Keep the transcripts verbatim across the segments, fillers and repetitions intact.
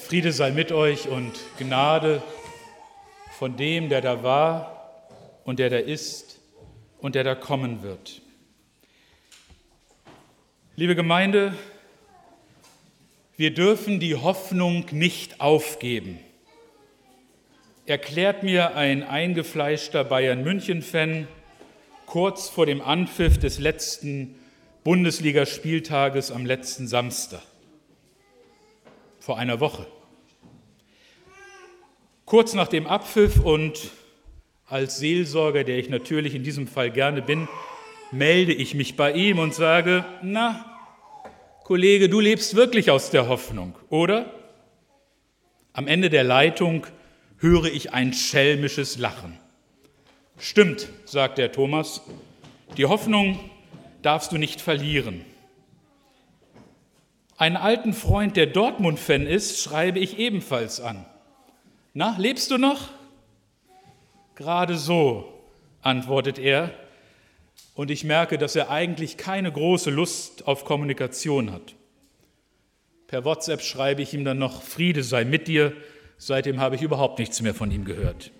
Friede sei mit euch und Gnade von dem, der da war und der da ist und der da kommen wird. Liebe Gemeinde, wir dürfen die Hoffnung nicht aufgeben, erklärt mir ein eingefleischter Bayern-München-Fan kurz vor dem Anpfiff des letzten Bundesligaspieltages am letzten Samstag, vor einer Woche. Kurz nach dem Abpfiff und als Seelsorger, der ich natürlich in diesem Fall gerne bin, melde ich mich bei ihm und sage, na, Kollege, du lebst wirklich aus der Hoffnung, oder? Am Ende der Leitung höre ich ein schelmisches Lachen. Stimmt, sagt der Thomas, die Hoffnung darfst du nicht verlieren. Einen alten Freund, der Dortmund-Fan ist, schreibe ich ebenfalls an. Na, lebst du noch? Gerade so, antwortet er, und ich merke, dass er eigentlich keine große Lust auf Kommunikation hat. Per WhatsApp schreibe ich ihm dann noch, Friede sei mit dir, seitdem habe ich überhaupt nichts mehr von ihm gehört.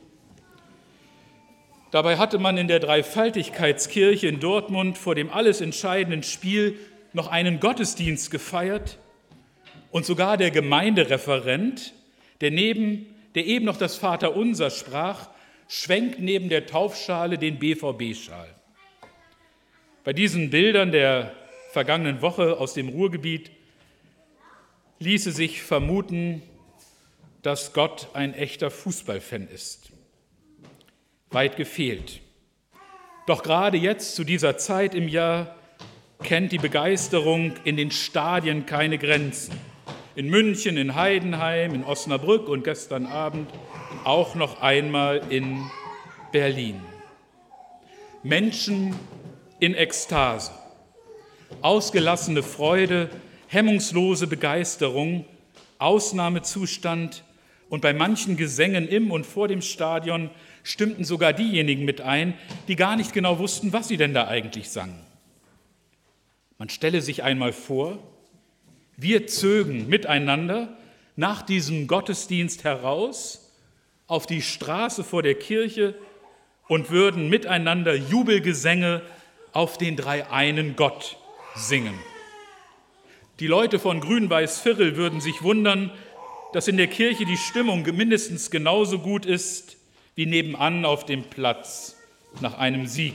Dabei hatte man in der Dreifaltigkeitskirche in Dortmund vor dem alles entscheidenden Spiel noch einen Gottesdienst gefeiert und sogar der Gemeindereferent, der, neben, der eben noch das Vaterunser sprach, schwenkt neben der Taufschale den B V B-Schal. Bei diesen Bildern der vergangenen Woche aus dem Ruhrgebiet ließe sich vermuten, dass Gott ein echter Fußballfan ist. Weit gefehlt. Doch gerade jetzt, zu dieser Zeit im Jahr, kennt die Begeisterung in den Stadien keine Grenzen. In München, in Heidenheim, in Osnabrück und gestern Abend auch noch einmal in Berlin. Menschen in Ekstase, ausgelassene Freude, hemmungslose Begeisterung, Ausnahmezustand und bei manchen Gesängen im und vor dem Stadion stimmten sogar diejenigen mit ein, die gar nicht genau wussten, was sie denn da eigentlich sangen. Man stelle sich einmal vor, wir zögen miteinander nach diesem Gottesdienst heraus auf die Straße vor der Kirche und würden miteinander Jubelgesänge auf den dreieinen Gott singen. Die Leute von Grün-Weiß-Virrel würden sich wundern, dass in der Kirche die Stimmung mindestens genauso gut ist wie nebenan auf dem Platz nach einem Sieg.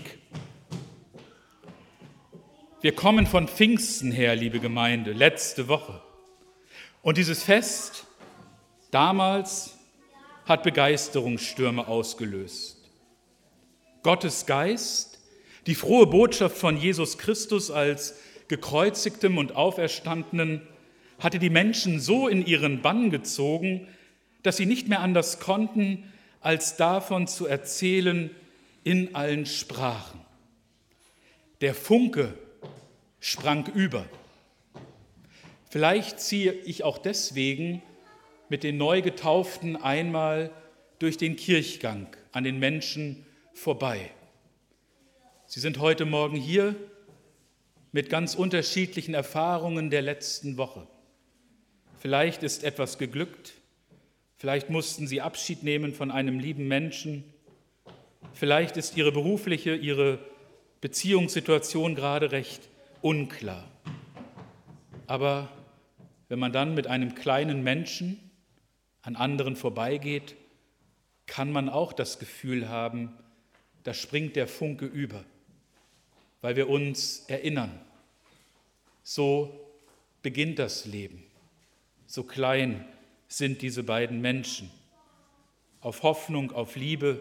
Wir kommen von Pfingsten her, liebe Gemeinde, letzte Woche. Und dieses Fest damals hat Begeisterungsstürme ausgelöst. Gottes Geist, die frohe Botschaft von Jesus Christus als gekreuzigtem und Auferstandenen, hatte die Menschen so in ihren Bann gezogen, dass sie nicht mehr anders konnten, als davon zu erzählen in allen Sprachen. Der Funke sprang über. Vielleicht ziehe ich auch deswegen mit den Neugetauften einmal durch den Kirchgang an den Menschen vorbei. Sie sind heute Morgen hier mit ganz unterschiedlichen Erfahrungen der letzten Woche. Vielleicht ist etwas geglückt, vielleicht mussten Sie Abschied nehmen von einem lieben Menschen, vielleicht ist Ihre berufliche, Ihre Beziehungssituation gerade recht unklar. Aber wenn man dann mit einem kleinen Menschen an anderen vorbeigeht, kann man auch das Gefühl haben, da springt der Funke über, weil wir uns erinnern. So beginnt das Leben. So klein sind diese beiden Menschen, auf Hoffnung, auf Liebe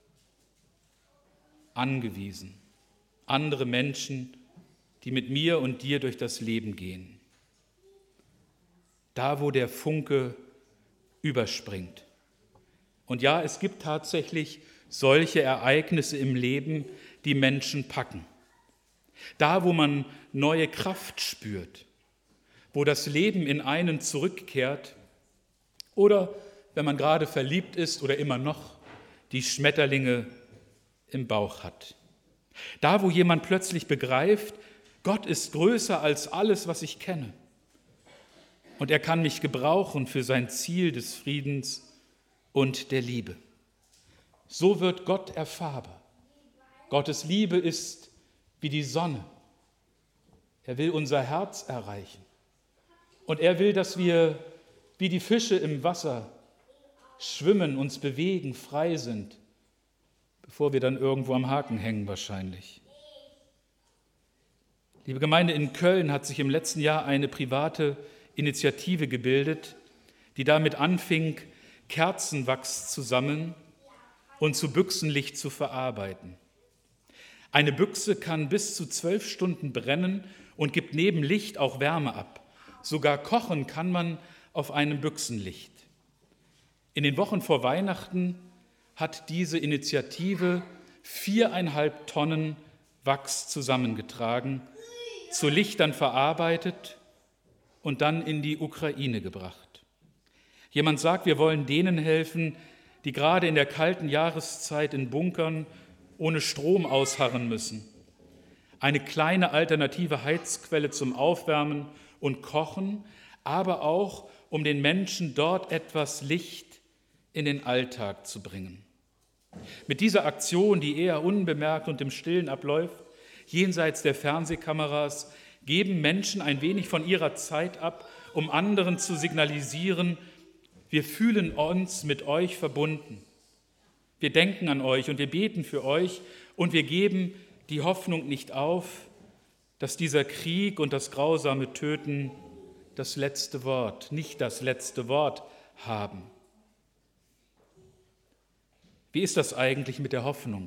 angewiesen. Andere Menschen, die mit mir und dir durch das Leben gehen. Da, wo der Funke überspringt. Und ja, es gibt tatsächlich solche Ereignisse im Leben, die Menschen packen. Da, wo man neue Kraft spürt, wo das Leben in einen zurückkehrt oder, wenn man gerade verliebt ist oder immer noch, die Schmetterlinge im Bauch hat. Da, wo jemand plötzlich begreift, Gott ist größer als alles, was ich kenne. und er kann mich gebrauchen für sein Ziel des Friedens und der Liebe. So wird Gott erfahrbar. Gottes Liebe ist wie die Sonne. Er will unser Herz erreichen. Und er will, dass wir wie die Fische im Wasser schwimmen, uns bewegen, frei sind, bevor wir dann irgendwo am Haken hängen wahrscheinlich. Liebe Gemeinde, in Köln hat sich im letzten Jahr eine private Initiative gebildet, die damit anfing, Kerzenwachs zu sammeln und zu Büchsenlicht zu verarbeiten. Eine Büchse kann bis zu zwölf Stunden brennen und gibt neben Licht auch Wärme ab. Sogar kochen kann man auf einem Büchsenlicht. In den Wochen vor Weihnachten hat diese Initiative viereinhalb Tonnen Wachs zusammengetragen, zu Lichtern verarbeitet und dann in die Ukraine gebracht. Jemand sagt, wir wollen denen helfen, die gerade in der kalten Jahreszeit in Bunkern ohne Strom ausharren müssen. Eine kleine alternative Heizquelle zum Aufwärmen und Kochen, aber auch, um den Menschen dort etwas Licht in den Alltag zu bringen. Mit dieser Aktion, die eher unbemerkt und im Stillen abläuft, jenseits der Fernsehkameras, geben Menschen ein wenig von ihrer Zeit ab, um anderen zu signalisieren, wir fühlen uns mit euch verbunden. Wir denken an euch und wir beten für euch und wir geben die Hoffnung nicht auf, dass dieser Krieg und das grausame Töten das letzte Wort, nicht das letzte Wort haben. Wie ist das eigentlich mit der Hoffnung,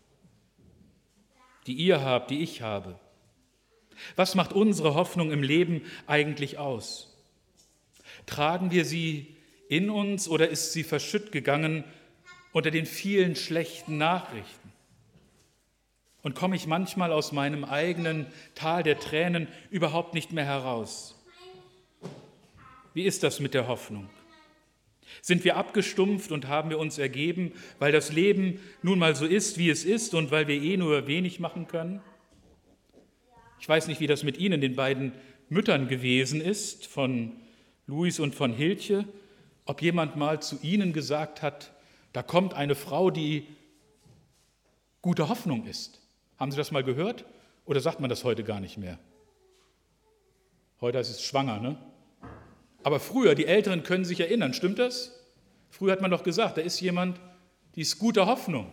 die ihr habt, die ich habe? Was macht unsere Hoffnung im Leben eigentlich aus? Tragen wir sie in uns oder ist sie verschütt gegangen unter den vielen schlechten Nachrichten? Und komme ich manchmal aus meinem eigenen Tal der Tränen überhaupt nicht mehr heraus? Wie ist das mit der Hoffnung? Sind wir abgestumpft und haben wir uns ergeben, weil das Leben nun mal so ist, wie es ist und weil wir eh nur wenig machen können? Ich weiß nicht, wie das mit Ihnen, den beiden Müttern gewesen ist, von Luis und von Hiltje, ob jemand mal zu Ihnen gesagt hat, da kommt eine Frau, die gute Hoffnung ist. Haben Sie das mal gehört oder sagt man das heute gar nicht mehr? Heute ist es schwanger, ne? Aber früher, die Älteren können sich erinnern, stimmt das? Früher hat man doch gesagt, da ist jemand, die ist gute Hoffnung.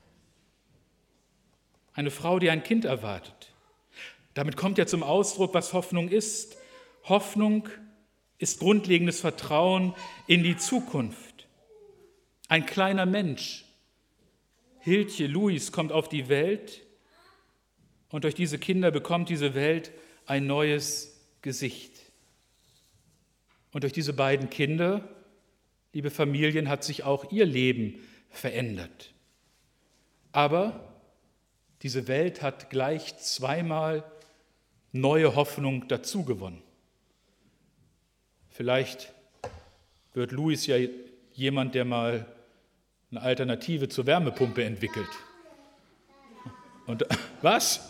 Eine Frau, die ein Kind erwartet. Damit kommt ja zum Ausdruck, was Hoffnung ist. Hoffnung ist grundlegendes Vertrauen in die Zukunft. Ein kleiner Mensch, Hiltje, Luis, kommt auf die Welt und durch diese Kinder bekommt diese Welt ein neues Gesicht. Und durch diese beiden Kinder, liebe Familien, hat sich auch ihr Leben verändert. Aber diese Welt hat gleich zweimal neue Hoffnung dazugewonnen. Vielleicht wird Luis ja jemand, der mal eine Alternative zur Wärmepumpe entwickelt. Und was?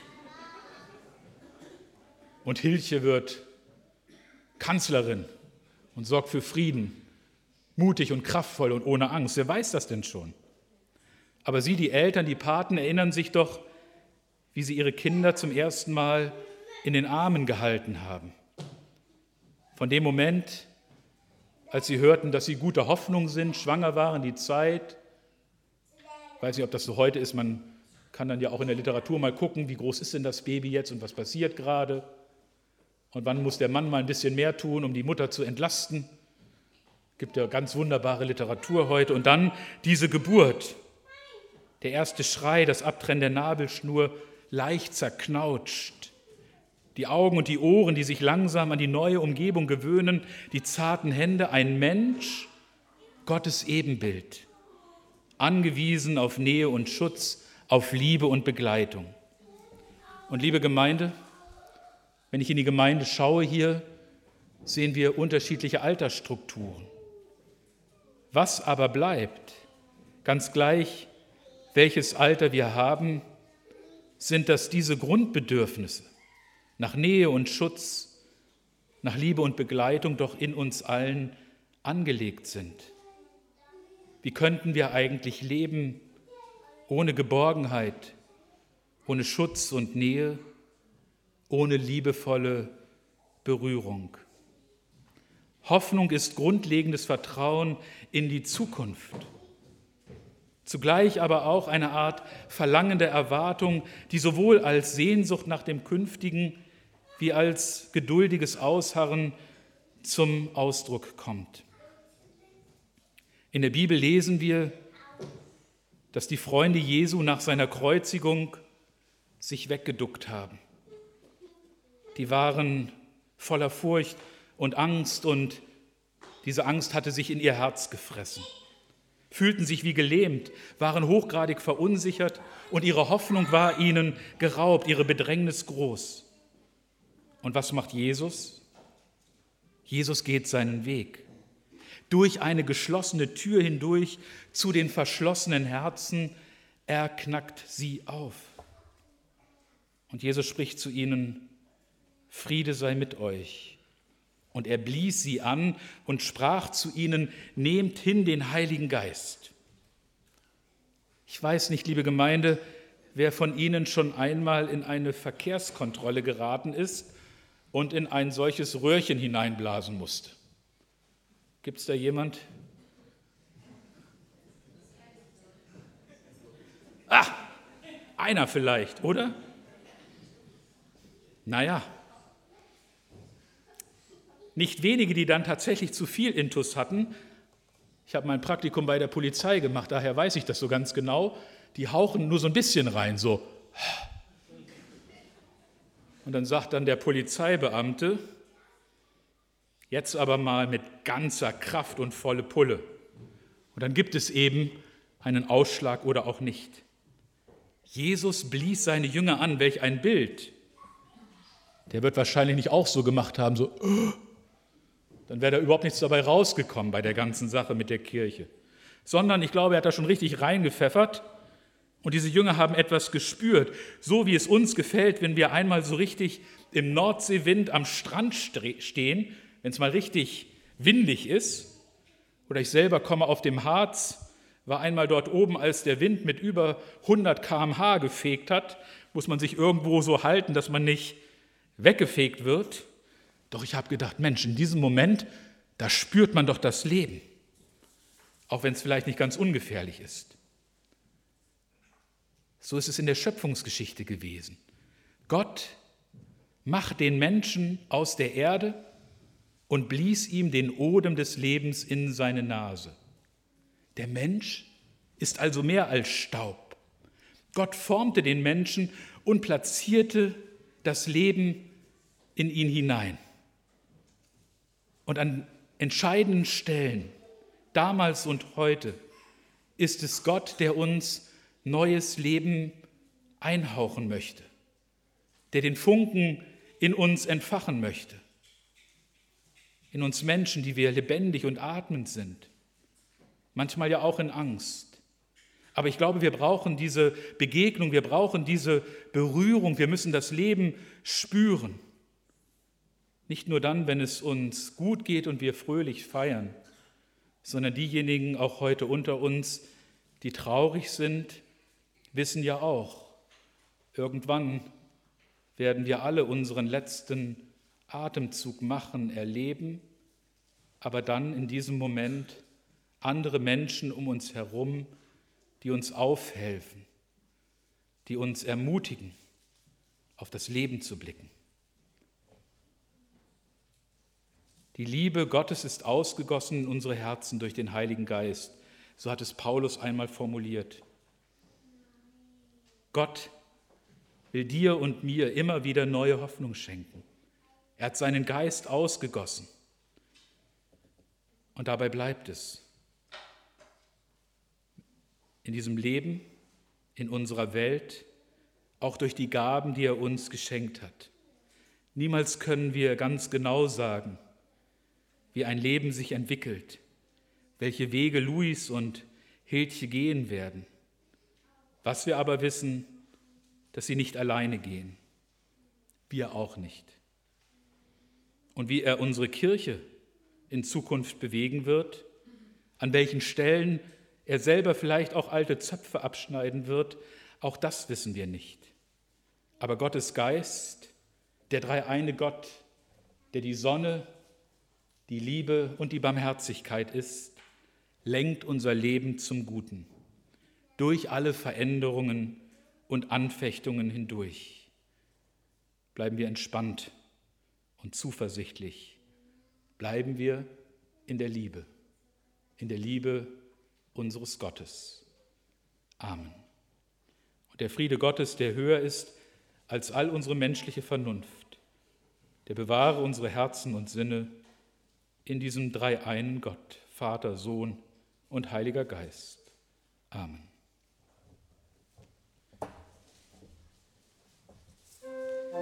Und Hiltje wird Kanzlerin und sorgt für Frieden, mutig und kraftvoll und ohne Angst. Wer weiß das denn schon? Aber Sie, die Eltern, die Paten, erinnern sich doch, wie sie ihre Kinder zum ersten Mal in den Armen gehalten haben. Von dem Moment, als sie hörten, dass sie guter Hoffnung sind, schwanger waren, die Zeit, ich weiß nicht, ob das so heute ist, man kann dann ja auch in der Literatur mal gucken, wie groß ist denn das Baby jetzt und was passiert gerade und wann muss der Mann mal ein bisschen mehr tun, um die Mutter zu entlasten. Es gibt ja ganz wunderbare Literatur heute. Und dann diese Geburt, der erste Schrei, das Abtrennen der Nabelschnur, leicht zerknautscht. Die Augen und die Ohren, die sich langsam an die neue Umgebung gewöhnen, die zarten Hände, ein Mensch, Gottes Ebenbild, angewiesen auf Nähe und Schutz, auf Liebe und Begleitung. Und liebe Gemeinde, wenn ich in die Gemeinde schaue hier, sehen wir unterschiedliche Altersstrukturen. Was aber bleibt, ganz gleich, welches Alter wir haben, sind das diese Grundbedürfnisse nach Nähe und Schutz, nach Liebe und Begleitung doch in uns allen angelegt sind. Wie könnten wir eigentlich leben ohne Geborgenheit, ohne Schutz und Nähe, ohne liebevolle Berührung? Hoffnung ist grundlegendes Vertrauen in die Zukunft. Zugleich aber auch eine Art verlangende Erwartung, die sowohl als Sehnsucht nach dem Künftigen wie als geduldiges Ausharren zum Ausdruck kommt. In der Bibel lesen wir, dass die Freunde Jesu nach seiner Kreuzigung sich weggeduckt haben. Die waren voller Furcht und Angst und diese Angst hatte sich in ihr Herz gefressen, fühlten sich wie gelähmt, waren hochgradig verunsichert und ihre Hoffnung war ihnen geraubt, ihre Bedrängnis groß. Und was macht Jesus? Jesus geht seinen Weg. Durch eine geschlossene Tür hindurch zu den verschlossenen Herzen, er knackt sie auf. Und Jesus spricht zu ihnen: Friede sei mit euch. Und er blies sie an und sprach zu ihnen: Nehmt hin den Heiligen Geist. Ich weiß nicht, liebe Gemeinde, wer von Ihnen schon einmal in eine Verkehrskontrolle geraten ist und in ein solches Röhrchen hineinblasen musste. Gibt es da jemand? Ah, einer vielleicht, oder? Naja, nicht wenige, die dann tatsächlich zu viel Intus hatten. Ich habe mein Praktikum bei der Polizei gemacht, daher weiß ich das so ganz genau. Die hauchen nur so ein bisschen rein, so. Und dann sagt dann der Polizeibeamte: Jetzt aber mal mit ganzer Kraft und volle Pulle. Und dann gibt es eben einen Ausschlag oder auch nicht. Jesus blies seine Jünger an, welch ein Bild. Der wird wahrscheinlich nicht auch so gemacht haben, so, oh. Dann wäre da überhaupt nichts dabei rausgekommen bei der ganzen Sache mit der Kirche. Sondern ich glaube, er hat da schon richtig reingepfeffert und diese Jünger haben etwas gespürt, so wie es uns gefällt, wenn wir einmal so richtig im Nordseewind am Strand stehen, wenn es mal richtig windig ist. Oder ich selber komme auf dem Harz, war einmal dort oben, als der Wind mit über hundert Kilometer pro Stunde gefegt hat, muss man sich irgendwo so halten, dass man nicht weggefegt wird. Doch ich habe gedacht, Mensch, in diesem Moment, da spürt man doch das Leben, auch wenn es vielleicht nicht ganz ungefährlich ist. So ist es in der Schöpfungsgeschichte gewesen. Gott macht den Menschen aus der Erde und blies ihm den Odem des Lebens in seine Nase. Der Mensch ist also mehr als Staub. Gott formte den Menschen und platzierte das Leben in ihn hinein. Und an entscheidenden Stellen, damals und heute, ist es Gott, der uns neues Leben einhauchen möchte, der den Funken in uns entfachen möchte, in uns Menschen, die wir lebendig und atmend sind, manchmal ja auch in Angst. Aber ich glaube, wir brauchen diese Begegnung, wir brauchen diese Berührung, wir müssen das Leben spüren. Nicht nur dann, wenn es uns gut geht und wir fröhlich feiern, sondern diejenigen auch heute unter uns, die traurig sind, wissen ja auch, irgendwann werden wir alle unseren letzten Atemzug machen, erleben, aber dann in diesem Moment andere Menschen um uns herum, die uns aufhelfen, die uns ermutigen, auf das Leben zu blicken. Die Liebe Gottes ist ausgegossen in unsere Herzen durch den Heiligen Geist. So hat es Paulus einmal formuliert. Gott will dir und mir immer wieder neue Hoffnung schenken. Er hat seinen Geist ausgegossen. Und dabei bleibt es. In diesem Leben, in unserer Welt, auch durch die Gaben, die er uns geschenkt hat. Niemals können wir ganz genau sagen, wie ein Leben sich entwickelt, welche Wege Luis und Hildche gehen werden. Was wir aber wissen, dass sie nicht alleine gehen. Wir auch nicht. und wie er unsere Kirche in Zukunft bewegen wird, an welchen Stellen er selber vielleicht auch alte Zöpfe abschneiden wird, auch das wissen wir nicht. Aber Gottes Geist, der dreieine Gott, der die Sonne, die Liebe und die Barmherzigkeit ist, lenkt unser Leben zum Guten, durch alle Veränderungen und Anfechtungen hindurch. Bleiben wir entspannt und zuversichtlich. Bleiben wir in der Liebe, in der Liebe unseres Gottes. Amen. Und der Friede Gottes, der höher ist als all unsere menschliche Vernunft, der bewahre unsere Herzen und Sinne in diesem dreieinen Gott, Vater, Sohn und Heiliger Geist. Amen.